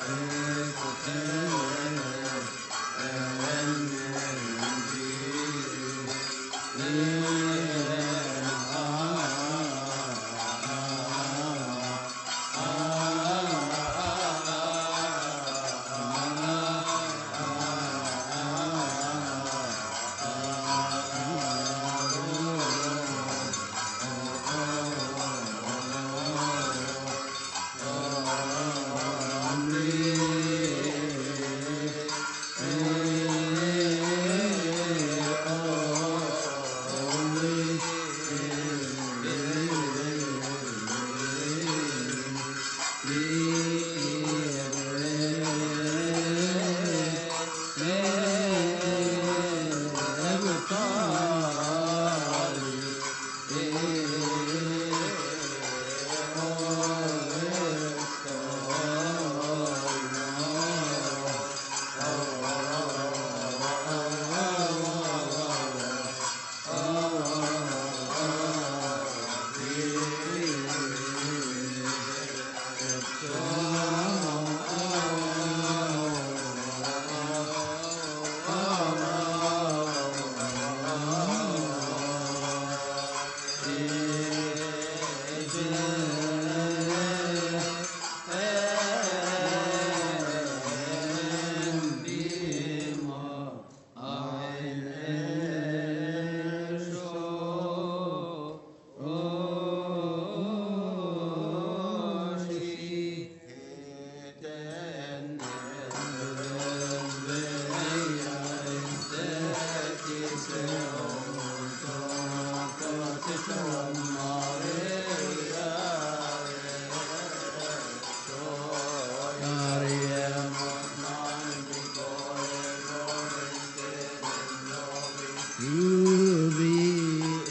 through the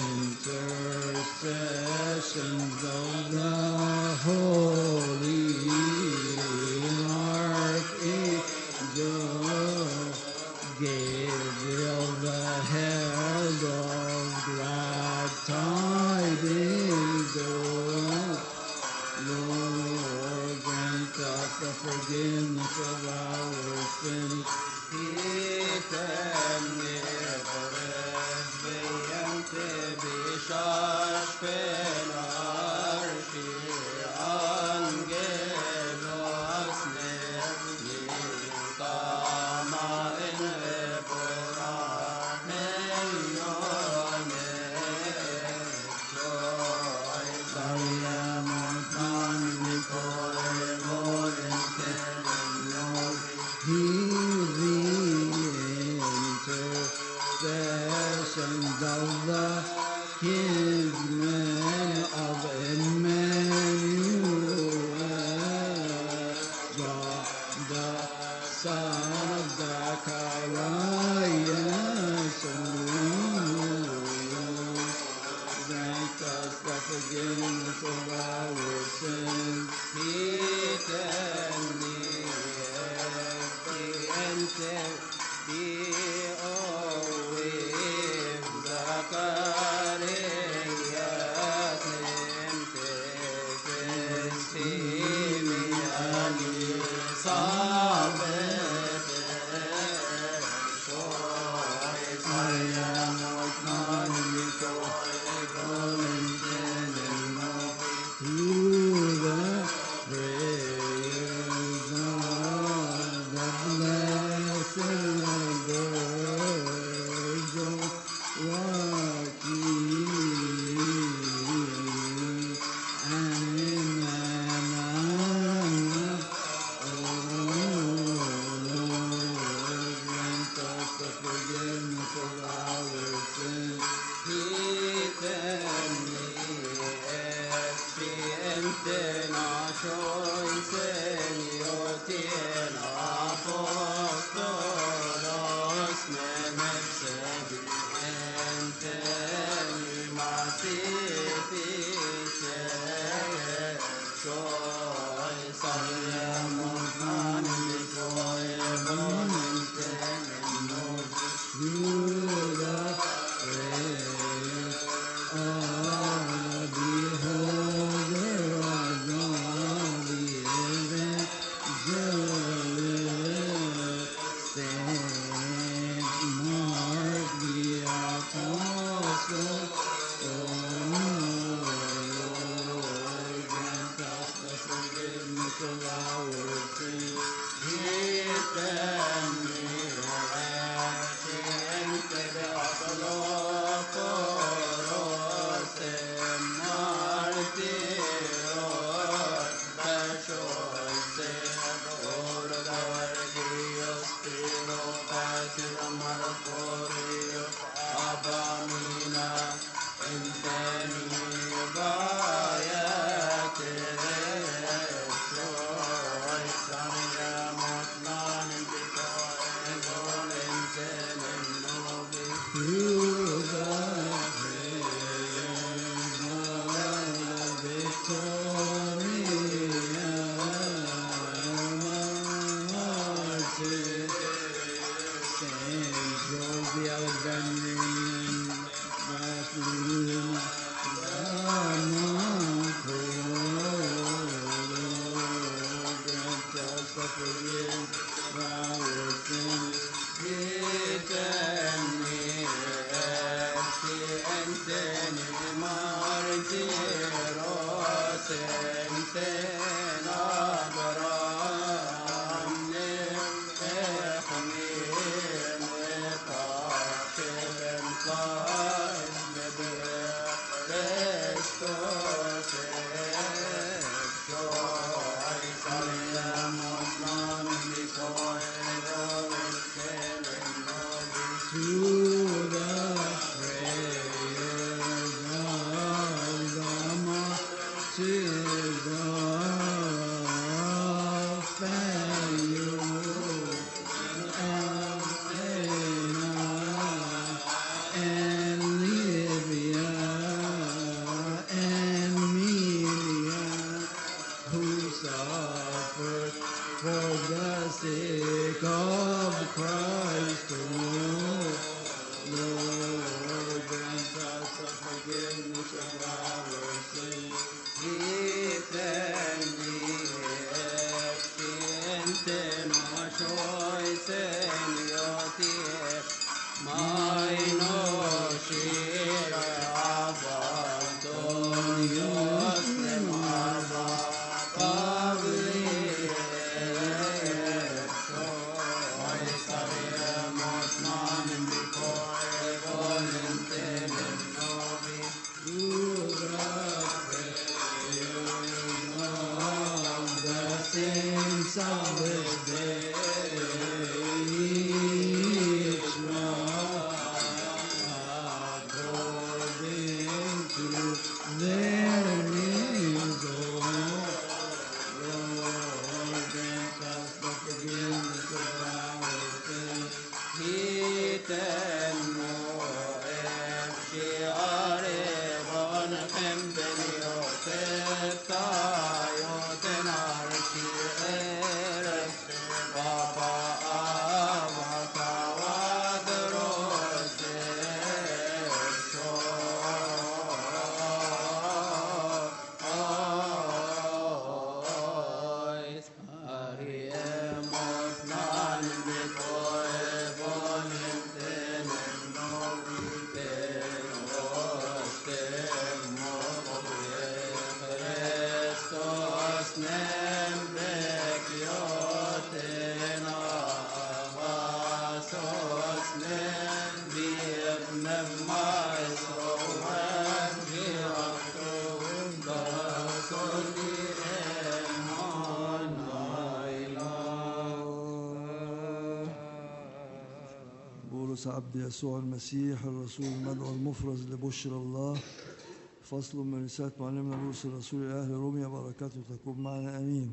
intercessions of the holy archangel Gabriel, the herald of glad tidings, Lord, grant us the forgiveness of our sins. Intercessions of the kinsmen of Emmanuel, John the son of Zacharias, grant us the forgiveness of our sins. for the sake of Christ alone. Lord, grant us the forgiveness of our sins. Saints of this day, each one according to their needs, O Lord, grant us the forgiveness of our sins. بولس عبد يسوع المسيح الرسول المدعو المفرز لبشرى الله. فصل من رسالة معلمنا بولس الرسول إلى أهل روميا، بركاته تكون معنا آمين.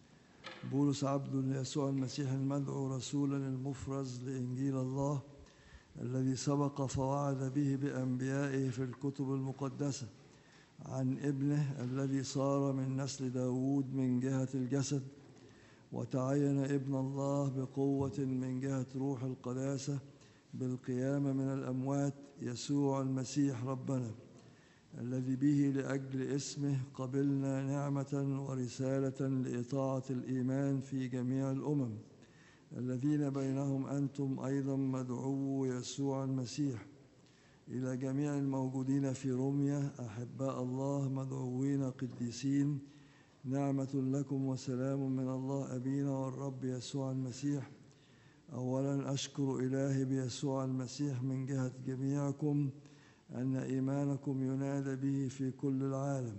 بولس عبد يسوع المسيح المدعو رسولا المفرز لإنجيل الله الذي سبق فوعد به بأنبيائه في الكتب المقدسة عن ابنه الذي صار من نسل داود من جهة الجسد، وتعين ابن الله بقوة من جهة روح القداسة بالقيامة من الأموات، يسوع المسيح ربنا، الذي به لأجل اسمه قبلنا نعمة ورسالة لإطاعة الإيمان في جميع الأمم، الذين بينهم أنتم أيضا مدعو يسوع المسيح. إلى جميع الموجودين في روميا أحباء الله مدعوين قديسين، نعمة لكم وسلام من الله أبينا والرب يسوع المسيح. أولا أشكر إلهي بيسوع المسيح من جهة جميعكم أن إيمانكم ينادى به في كل العالم،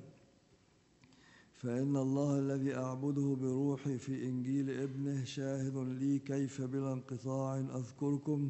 فإن الله الذي أعبده بروحي في إنجيل ابنه شاهد لي كيف بلا انقطاع أذكركم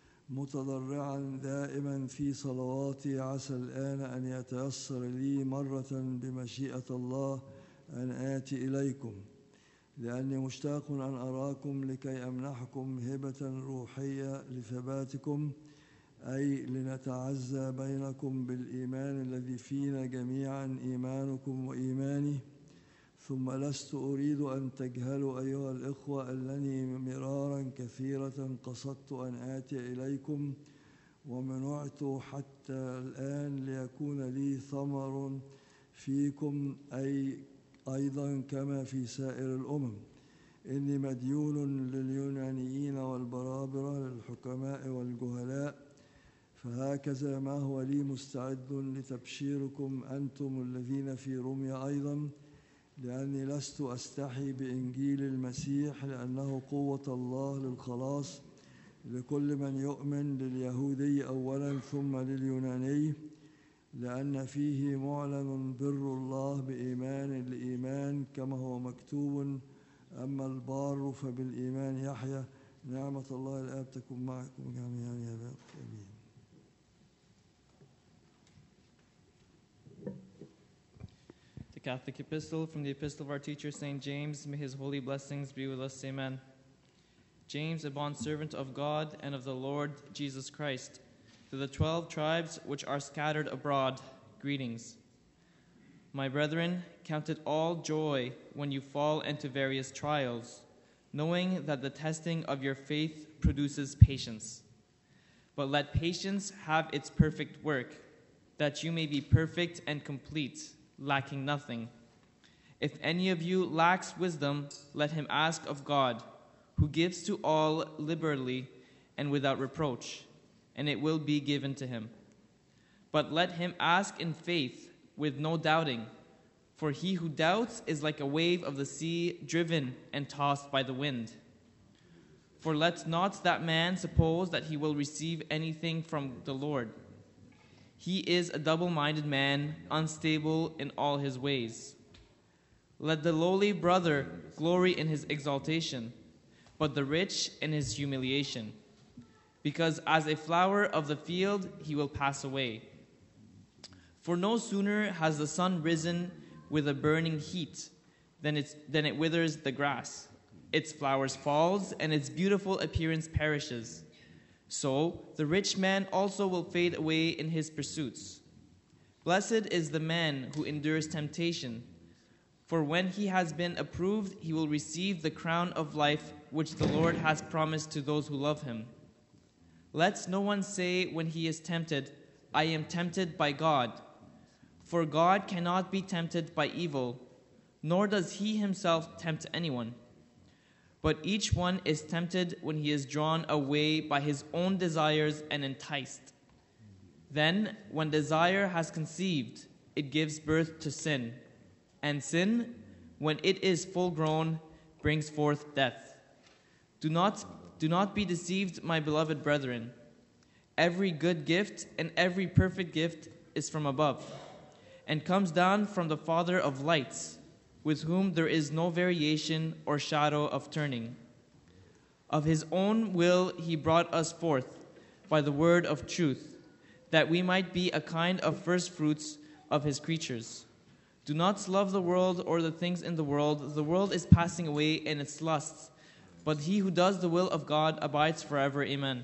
متضرعا دائما في صلواتي، عسى الآن أن يتيسر لي مرة بمشيئة الله أن آتي إليكم، لأني مشتاق أن أراكم لكي أمنحكم هبة روحية لثباتكم، أي لنتعزى بينكم بالإيمان الذي فينا جميعا، إيمانكم وإيماني. ثم لست أريد أن تجهلوا أيها الإخوة أنني مرارا كثيرة قصدت أن آتي إليكم ومنعت حتى الآن ليكون لي ثمر فيكم، أيضا كما في سائر الأمم. إني مديون لليونانيين والبرابرة، للحكماء والجهلاء، فهكذا ما هو لي مستعد لتبشيركم أنتم الذين في روميا أيضا، لأني لست أستحي بإنجيل المسيح، لأنه قوة الله للخلاص لكل من يؤمن، لليهودي أولا ثم لليوناني، لأن فيه معلن بر الله بإيمان لإيمان، كما هو مكتوب أما البار فبالإيمان يحيى. نعمة الله الآب تكون معكم جميعا يا رب آمين. The Catholic Epistle from the Epistle of our teacher St. James, may his holy blessings be with us, amen. James, a bondservant of God and of the Lord Jesus Christ, to the 12 tribes which are scattered abroad, greetings. My brethren, count it all joy when you fall into various trials, knowing that the testing of your faith produces patience. But let patience have its perfect work, that you may be perfect and complete, lacking nothing. If any of you lacks wisdom, let him ask of God, who gives to all liberally and without reproach, and it will be given to him. But let him ask in faith, with no doubting, for he who doubts is like a wave of the sea, driven and tossed by the wind. For let not that man suppose that he will receive anything from the Lord. He is a double-minded man, unstable in all his ways. Let the lowly brother glory in his exaltation, but the rich in his humiliation. Because as a flower of the field he will pass away. For no sooner has the sun risen with a burning heat than it withers the grass. Its flowers falls, and its beautiful appearance perishes. So the rich man also will fade away in his pursuits. Blessed is the man who endures temptation, for when he has been approved, he will receive the crown of life which the Lord has promised to those who love him. Let no one say when he is tempted, I am tempted by God. For God cannot be tempted by evil, nor does he himself tempt anyone. But each one is tempted when he is drawn away by his own desires and enticed. Then, when desire has conceived, it gives birth to sin. And sin, when it is full grown, brings forth death. Do not be deceived, my beloved brethren. Every good gift and every perfect gift is from above, and comes down from the Father of lights, with whom there is no variation or shadow of turning. Of his own will he brought us forth by the word of truth, that we might be a kind of first fruits of his creatures. Do not love the world or the things in the world. The world is passing away in its lusts, but he who does the will of God abides forever. Amen.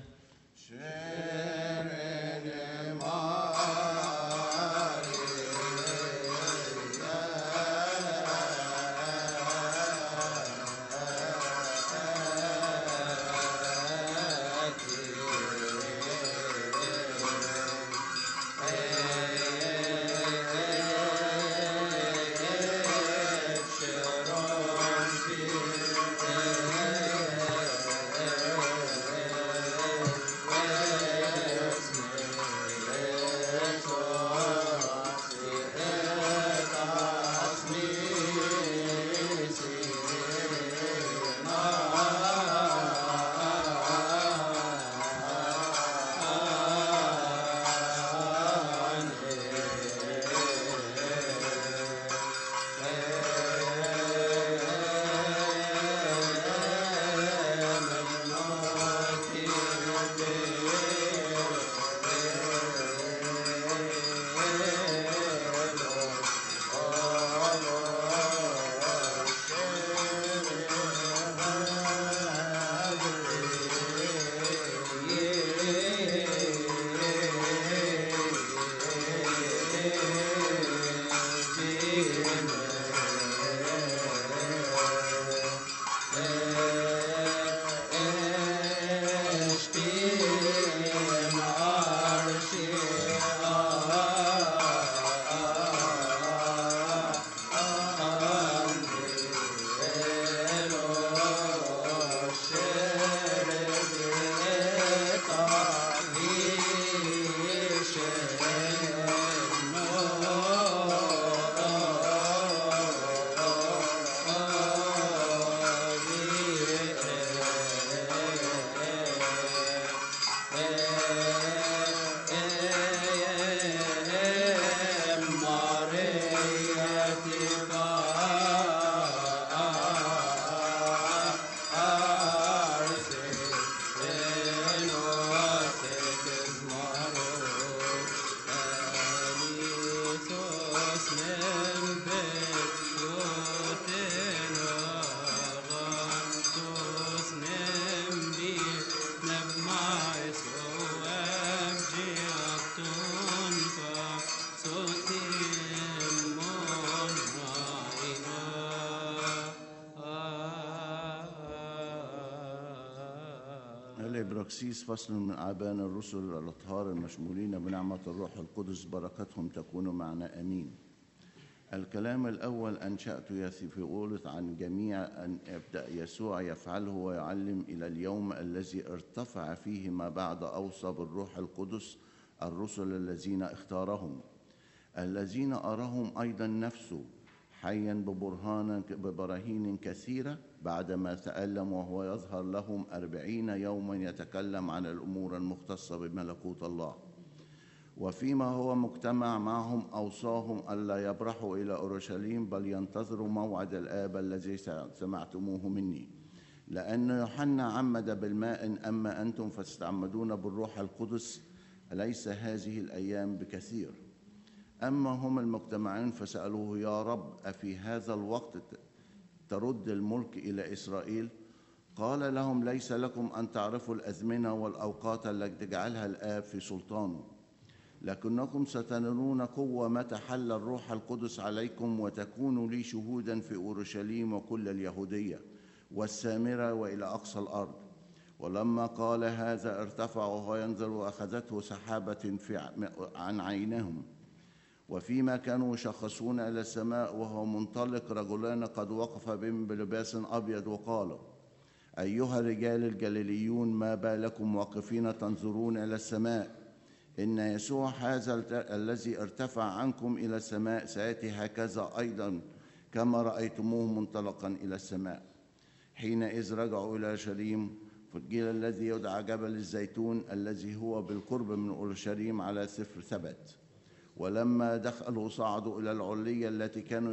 الإبراكسيس فصل من أعبان الرسل الأطهار المشمولين بنعمة الروح القدس، بركتهم تكون معنا آمين. الكلام الأول أنشأت يثيفولس عن جميع أن يبدأ يسوع يفعله ويعلم إلى اليوم الذي ارتفع فيه ما بعد أوصى بالروح القدس الرسل الذين اختارهم، الذين أراهم أيضا نفسه حيا ببراهين كثيرة بعدما تألم، وهو يظهر لهم 40 يوما يتكلم عن الأمور المختصة بملكوت الله. وفيما هو مجتمع معهم أوصاهم ألا يبرحوا إلى أورشليم، بل ينتظروا موعد الآب الذي سمعتموه مني، لأن يوحنا عمد بالماء، أما أنتم فستعمدون بالروح القدس، أليس هذه الأيام بكثير؟ أما هم المجتمعين فسألوه: يا رب، أفي هذا الوقت ترد الملك إلى إسرائيل؟ قال لهم: ليس لكم أن تعرفوا الأزمنة والأوقات التي جعلها الآب في سلطانه، لكنكم ستنالون قوة متى حل الروح القدس عليكم، وتكونوا لي شهودا في أورشليم وكل اليهودية والسامرة وإلى أقصى الأرض. ولما قال هذا ارتفع وهو ينزل، وأخذته سحابة عن عينهم، وفيما كانوا يشخصون إلى السماء وهو منطلق، رجلان قد وقف بهم بلباس أبيض وقالوا: أيها الرجال الجليليون، ما بالكم واقفين تنظرون إلى السماء؟ إن يسوع هذا الذي ارتفع عنكم إلى السماء سيأتي هكذا أيضا كما رأيتموه منطلقا إلى السماء. حينئذ رجعوا إلى أورشليم في الجيل الذي يدعى جبل الزيتون، الذي هو بالقرب من أورشليم على سفر ثبت. ولما دخلوا صعدوا إلى العلية التي كانوا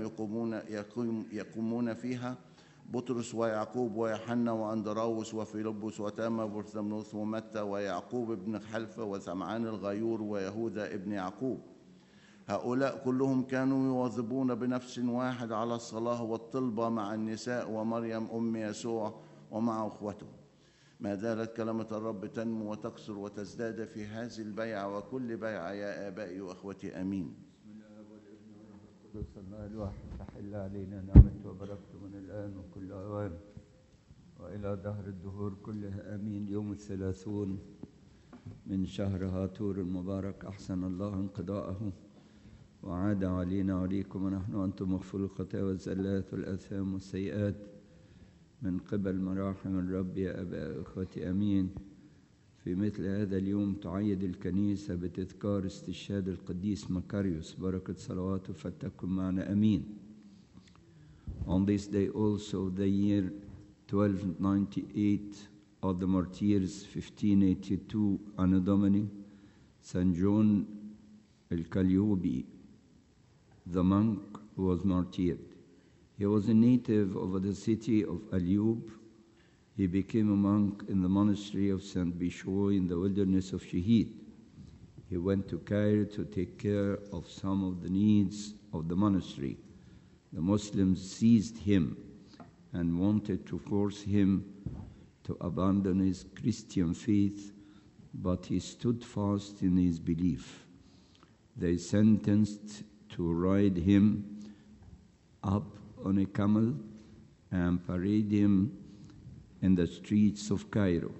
يقومون فيها بطرس ويعقوب ويوحنا وأندراوس وفيلبس وتوما وبرثلموس ومتى ويعقوب ابن خلفة وسمعان الغيور ويهوذا ابن يعقوب. هؤلاء كلهم كانوا يواظبون بنفس واحد على الصلاة والطلبة مع النساء ومريم أم يسوع ومع أخوته. ما زالت كلمة الرب تنمو وتكثر وتزداد في هذه البيعة وكل بيعة، يا آبائي وأخوتي آمين. بسم الله والابن والروح القدس الله الواحد. تحل علينا نعمته وبركته من الآن وكل أوان وإلى دهر الدهور كلها آمين. يوم 30 من شهر هاتور المبارك أحسن الله انقضاءه، وعاد علينا وعليكم ونحن أنتم مغفور الخطايا والزلات والآثام والسيئات من قبل مراحم الرب، يا أباء إخوتي آمين. في مثل هذا اليوم تعيد الكنيسة بتذكار استشهاد القديس مكاريوس، بركة صلواته فلتكن معنا آمين. On this day also, the year 1298 of the martyrs, 1582 Anno Domini, St. John el Calliope, the monk who was martyred. He was a native of the city of Alyub. He became a monk in the monastery of St. Bishoy in the wilderness of Shahid. He went to Cairo to take care of some of the needs of the monastery. The Muslims seized him and wanted to force him to abandon his Christian faith, but he stood fast in his belief. They sentenced to ride him up on a camel and parade him in the streets of Cairo.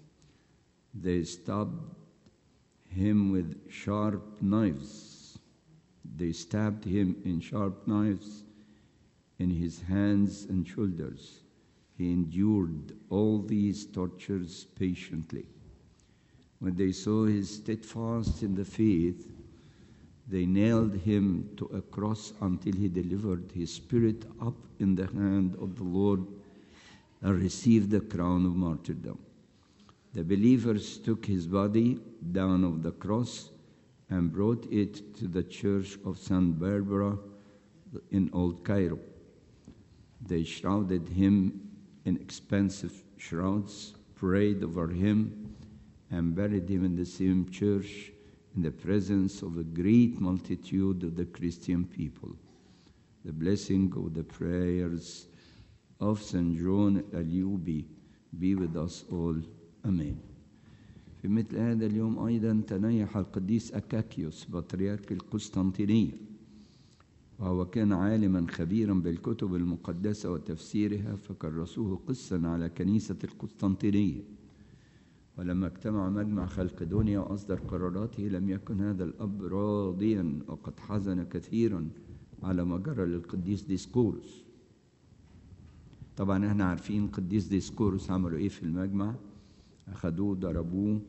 They stabbed him with sharp knives. They stabbed him in sharp knives in his hands and shoulders. He endured all these tortures patiently. When they saw his steadfast in the faith, they nailed him to a cross until he delivered his spirit up in the hand of the Lord and received the crown of martyrdom. The believers took his body down off the cross and brought it to the church of St. Barbara in Old Cairo. They shrouded him in expensive shrouds, prayed over him, and buried him in the same church in the presence of a great multitude of the Christian people. The blessing of the prayers of St. John Alyubi be with us all. Amen. في مثل هذا اليوم أيضا تنيح القديس أكاكيوس بطريرك القسطنطينية، وهو كان عالما خبيرا بالكتب المقدسة وتفسيرها، فكرسوه قسا على كنيسة القسطنطينية. ولما اجتمع مجمع خلقدونيا وأصدر قراراته لم يكن هذا الأب راضيا، وقد حزن كثيرا على ما جرى للقديس ديسكوروس. طبعا احنا عارفين قديس ديسكوروس عملوا ايه في المجمع. أخدوه ضربوه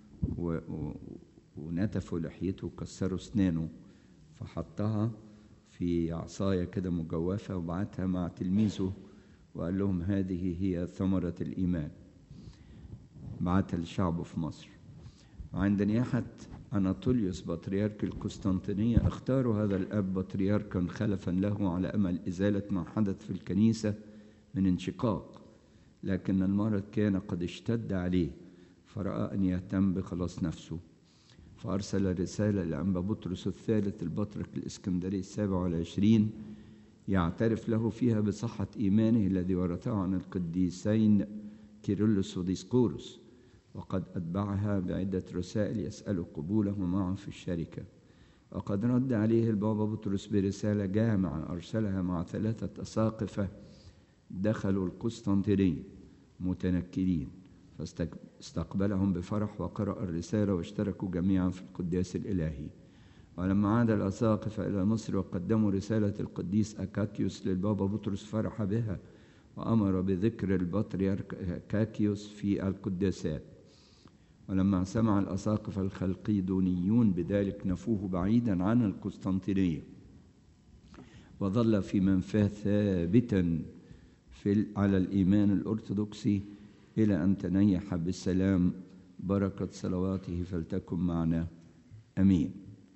ونتفوا لحيته وكسروا اسنانه، فحطها في عصاية كده مجوفة وبعتها مع تلميذه وقال لهم هذه هي ثمرة الإيمان، بعتها لشعبه في مصر. وعند نياحة أناطوليوس بطريرك القسطنطينية اختاروا هذا الأب بطريركا خلفا له على أمل إزالة ما حدث في الكنيسة من انشقاق، لكن المرض كان قد اشتد عليه فرأى أن يهتم بخلاص نفسه، فأرسل رسالة لأنبا بطرس الثالث البطرك الإسكندري 27 يعترف له فيها بصحة إيمانه الذي ورثه عن القديسين كيرلس وديسكوروس، وقد أتبعها بعدة رسائل يسأل قبوله معه في الشركة. وقد رد عليه البابا بطرس برسالة جامعة أرسلها مع 3 أساقفة دخلوا القسطنطينية متنكرين، فاستقبلهم بفرح وقرأ الرسالة واشتركوا جميعا في القداس الإلهي. ولما عاد الأساقفة إلى مصر وقدموا رسالة القديس أكاكيوس للبابا بطرس فرح بها وأمر بذكر البطريرك أكاكيوس في القداسات. ولما سمع الأساقفة الخلقيدونيون بذلك نفوه بعيدا عن القسطنطينية، وظل في منفاه ثابتا على الإيمان الأرثوذكسي إلى أن تنيح بالسلام. بركة صلواته فلتكن معنا أمين.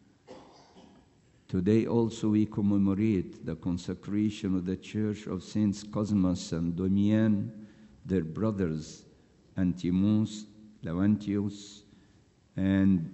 Today also we commemorate the consecration of the Church of Saints Cosmas and Damian, their brothers Antimus, Laurentius, and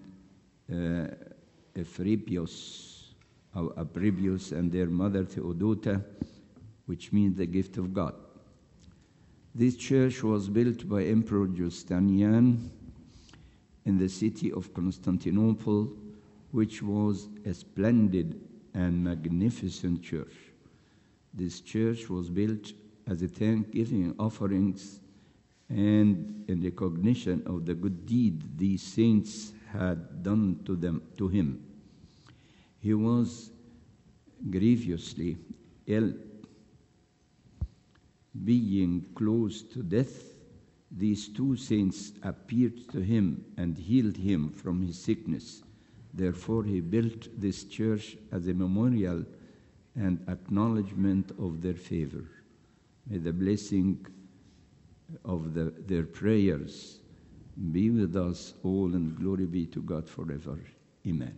Aprebius, and their mother Theodota, which means the gift of God. This church was built by Emperor Justinian in the city of Constantinople, which was a splendid and magnificent church. This church was built as a thanksgiving offerings and in recognition of the good deed these saints had done to him. He was grievously ill. Being close to death, these 2 saints appeared to him and healed him from his sickness. Therefore, he built this church as a memorial and acknowledgement of their favor. May the blessing of their prayers be with us all, and glory be to God forever. Amen.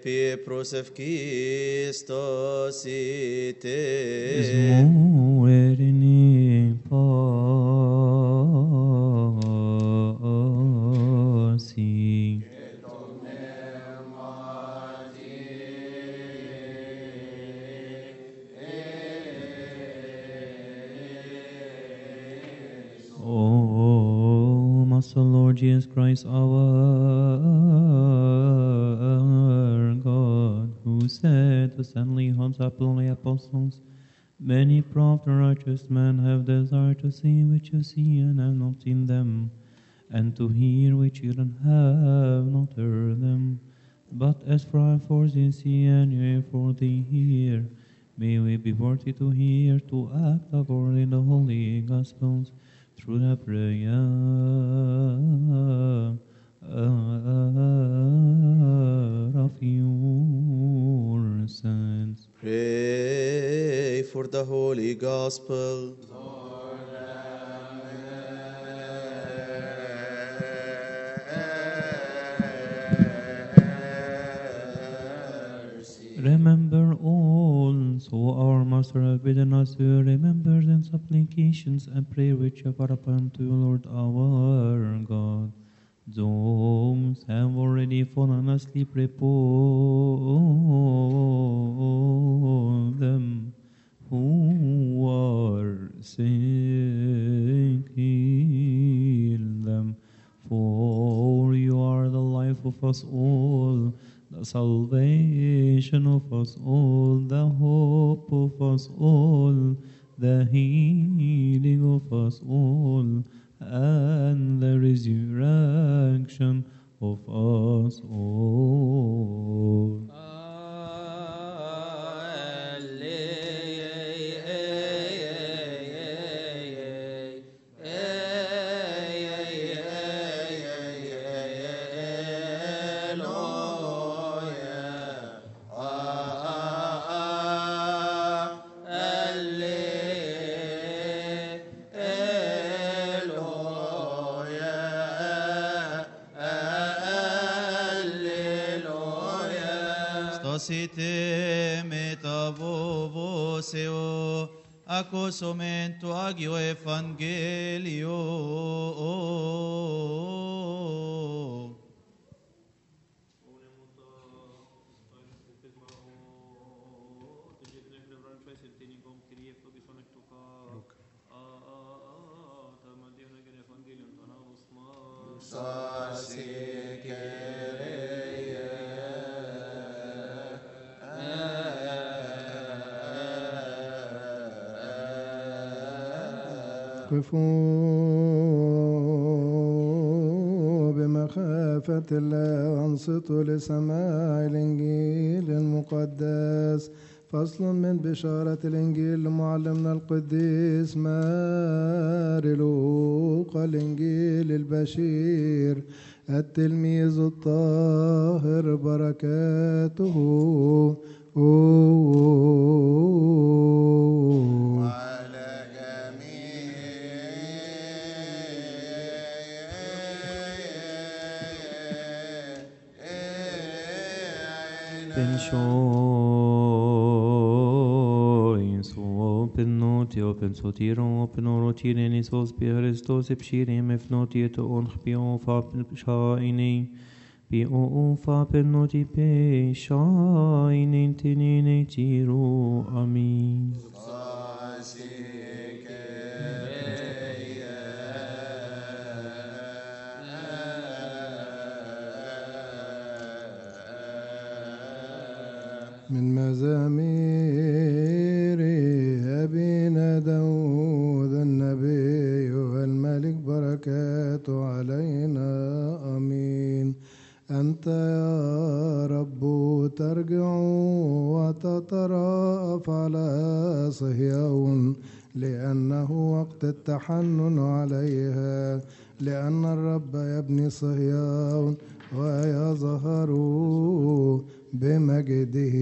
pie prosevkistos ite. Zmuerini pasi. O Master Lord Jesus Christ, our God, who said to Stanley Hans Holy Apostles, many prophets and righteous men have desired to see which you see and have not seen them, and to hear which you have not heard them. But as for they see and you for they hear, may we be worthy to hear, to act according in the holy Gospels, through the prayer of your saints. Pray for the Holy Gospel. Remember also our Master has bidden us to remember the supplications and prayer which have upon to Lord our God. Those have already fallen asleep, repose them. Who are sick, heal them. For you are the life of us all, the salvation of us all, the hope of us all, the healing of us all, and the resurrection of us all. Site metavovoseo, accosumento agio evangelio. قفوا بمخافة الله وانصتوا لسماع الإنجيل المقدس. فصل من بشارة الإنجيل لمعلمنا القديس ماري لوقا، الإنجيل البشير التلميذ الطاهر، بركاته Pensotiro, penorotin isos Christos epshirim efnotieto onchpio fa shaini, pio fa penoti pe shaini tinine tiru. Amin. من مزامير أبينا داود النبي والملك، بركاته علينا آمين. أنت يا رب ترجع وتترأف على صهيون، لأنه وقت التحنن عليها، لأن الرب يبني صهيون ويظهر بمجده.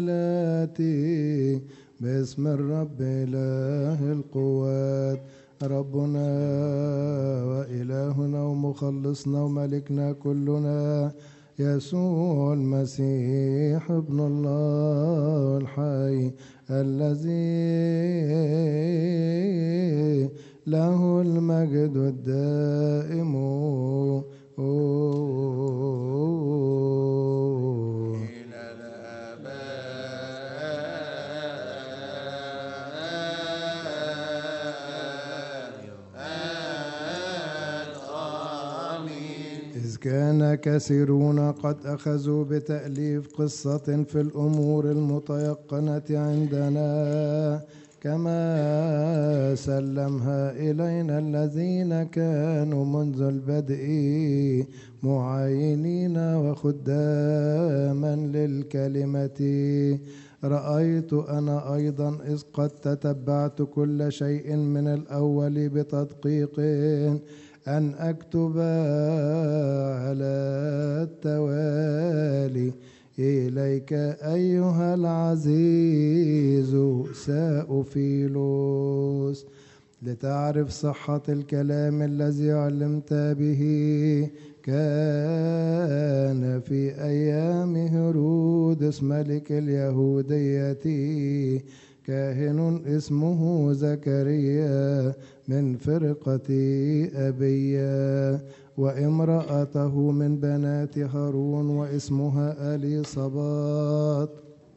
الآتي باسم الرب إله القوات ربنا وإلهنا ومخلصنا وملكنا كلنا يسوع المسيح ابن الله الحي الذي له المجد الدائم إذ كان كثيرون قد أخذوا بتأليف قصة في الأمور المتيقنة عندنا كما سلمها إلينا الذين كانوا منذ البدء معاينين وخداما للكلمة رأيت أنا أيضا إذ قد تتبعت كل شيء من الأول بتدقيق أن أكتب على التوالي إليك أيها العزيز سأوفيلوس لتعرف صحة الكلام الذي علمت به كان في أيام هيرودس ملك اليهودية كاهن اسمه زكريا من فرقة أبيا وامرأته من بنات هارون واسمها إليصابات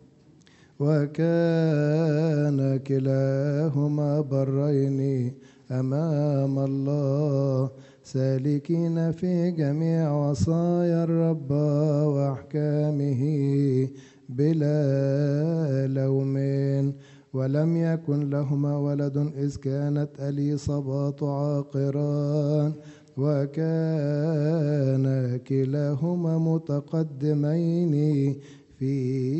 وكان كلاهما برين أمام الله سالكين في جميع وصايا الرب وأحكامه بلا لوم ولم يكن لهما ولد إذ كانت إليصابات عاقران وكان كلاهما متقدمين في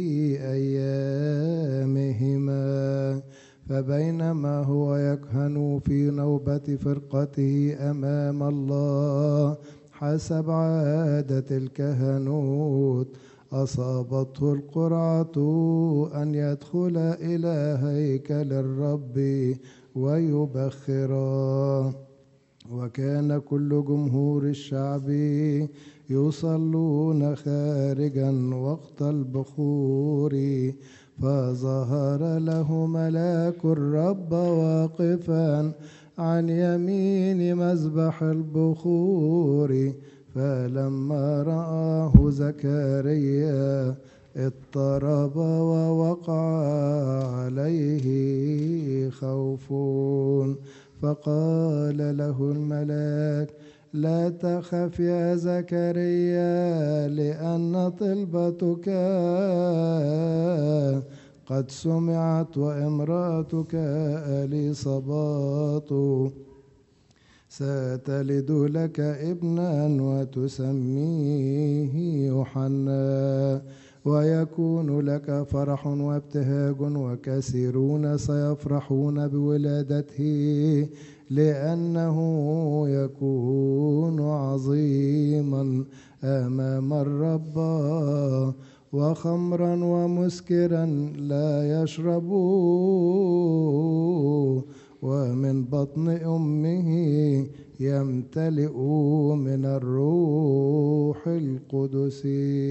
أيامهما فبينما هو يكهن في نوبة فرقته أمام الله حسب عادة الكهنوت أصابته القرعة أن يدخل إلى هيكل الرب ويبخرا وكان كل جمهور الشعب يصلون خارجا وقت البخور فظهر له ملاك الرب واقفا عن يمين مذبح البخور فلما رآه زكريا اضطرب ووقع عليه خوف فقال له الملاك لا تخف يا زكريا لأن طلبتك قد سمعت وامرأتك إليصابات ستلد لك ابنا وتسميه يوحنا ويكون لك فرح وابتهاج وكثيرون سيفرحون بولادته لأنه يكون عظيما أمام الرب وخمرا ومسكرا لا يشرب ومن بطن أمه يمتلئ من الروح القدس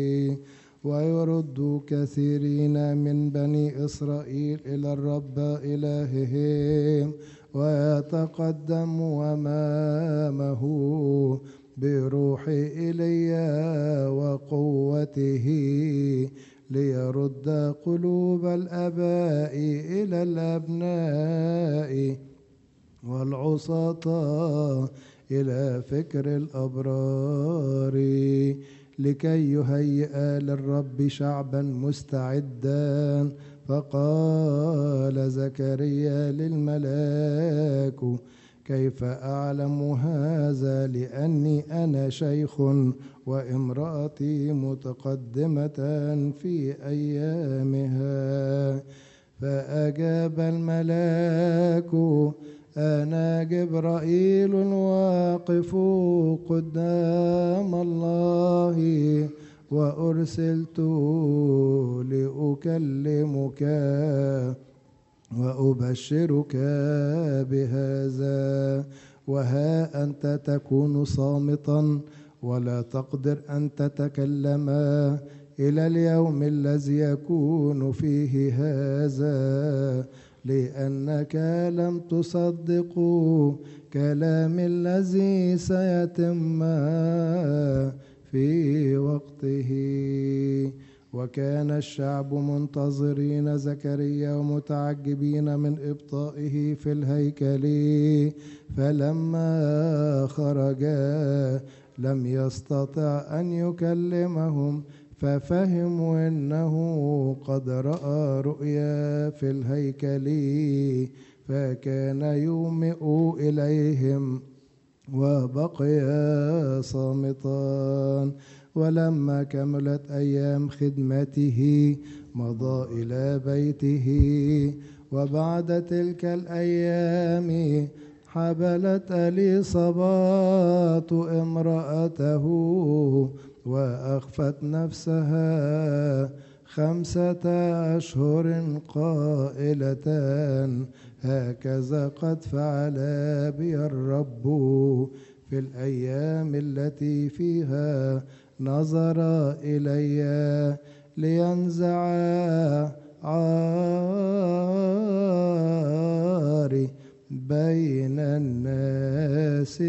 ويرد كثيرين من بني إسرائيل إلى الرب إلههم ويتقدم أمامه بروح إيليا وقوته ليرد قلوب الآباء إلى الأبناء والعصاة إلى فكر الأبرار لكي يهيئ للرب شعبا مستعدا فقال زكريا للملاك كيف أعلم هذا لأني أنا شيخ وامرأتي متقدمة في أيامها فأجاب الملاك أنا جبرائيل واقف قدام الله وأرسلت لأكلمك وأبشرك بهذا، وها أنت تكون صامتا ولا تقدر أن تتكلم إلى اليوم الذي يكون فيه هذا، لأنك لم تصدقوا كلام الذي سيتم في وقته. وكان الشعب منتظرين زكريا ومتعجبين من إبطائه في الهيكل، فلما خرج لم يستطع أن يكلمهم، ففهموا أنه قد رأى رؤيا في الهيكل، فكان يومئ إليهم وبقي صامتا. ولما كملت أيام خدمته مضى إلى بيته، وبعد تلك الأيام حبلت أليصابات امرأته وأخفت نفسها 5 أشهر قائلة: هكذا قد فعل بي الرب في الأيام التي فيها نظر إلي لينزع عاري بين الناس.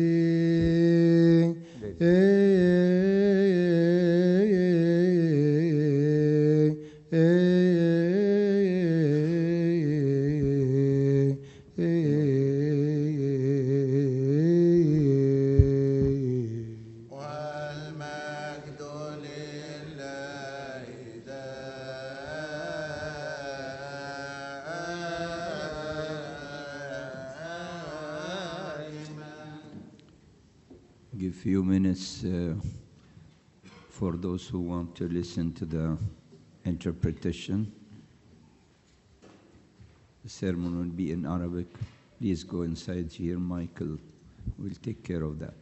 Give few minutes for those who want to listen to the interpretation. The sermon will be in Arabic. Please go inside here. Michael will take care of that.